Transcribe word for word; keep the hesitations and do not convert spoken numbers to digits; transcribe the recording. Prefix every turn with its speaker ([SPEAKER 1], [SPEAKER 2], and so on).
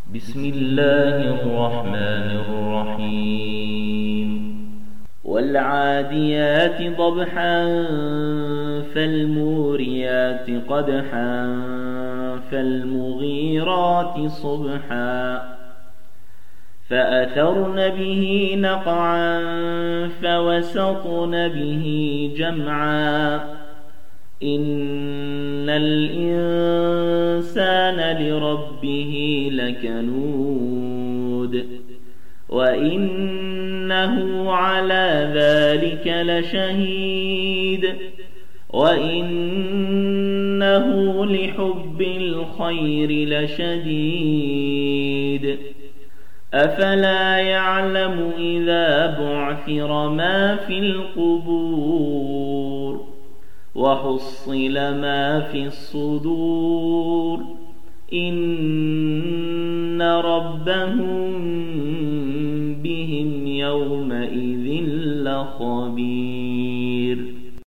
[SPEAKER 1] بسم الله الرحمن الرحيم والعاديات ضبحا فالموريات قدحا فالمغيرات صبحا فأثرن به نقعا فوسطن به جمعا إن الإنسان لربه لكنود وإنه على ذلك لشهيد وإنه لحب الخير لشديد أفلا يعلم إذا بعثر ما في القبور وحصل ما في الصدور إن ربهم بهم يومئذ لخبير.